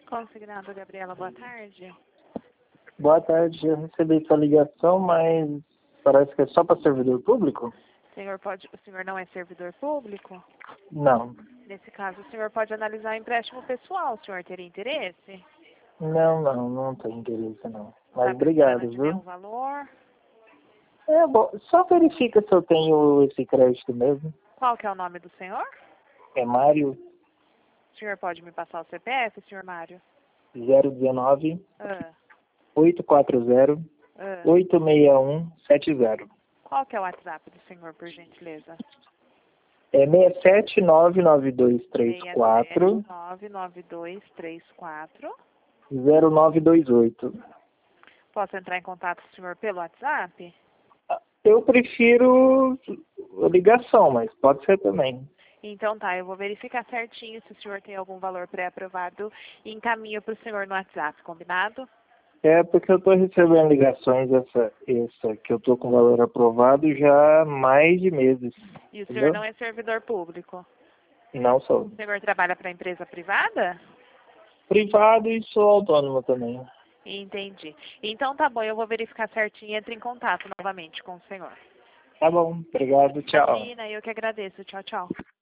Consignado, Gabriela, boa tarde. Boa tarde, eu recebi sua ligação, mas parece que é só para servidor público? O senhor não é servidor público? Não. Nesse caso, o senhor pode analisar o empréstimo pessoal. O senhor teria interesse? Não tem interesse não. Mas Tá obrigado, precisando de viu? nenhum valor? É bom, só verifica se eu tenho esse crédito mesmo. Qual que é o nome do senhor? É Mário O senhor pode me passar o CPF, senhor Mário? 019 Ah, 840 ah. 86170. Qual que é o WhatsApp do senhor, por gentileza? É 6799234 99234. 0928. Posso entrar em contato com o senhor pelo WhatsApp? Eu prefiro ligação, mas pode ser também. Então tá, eu vou verificar certinho se o senhor tem algum valor pré-aprovado e encaminho para o senhor no WhatsApp, combinado? É porque eu estou recebendo ligações, essa que eu estou com valor aprovado já há mais de meses. E o senhor Entendeu? não é servidor público? Não sou. O senhor trabalha para empresa privada? Privado e sou autônomo também. Entendi. Então tá bom, eu vou verificar certinho e entro em contato novamente com o senhor. Tá bom, obrigado, tchau. Imagina, eu que agradeço. Tchau, tchau.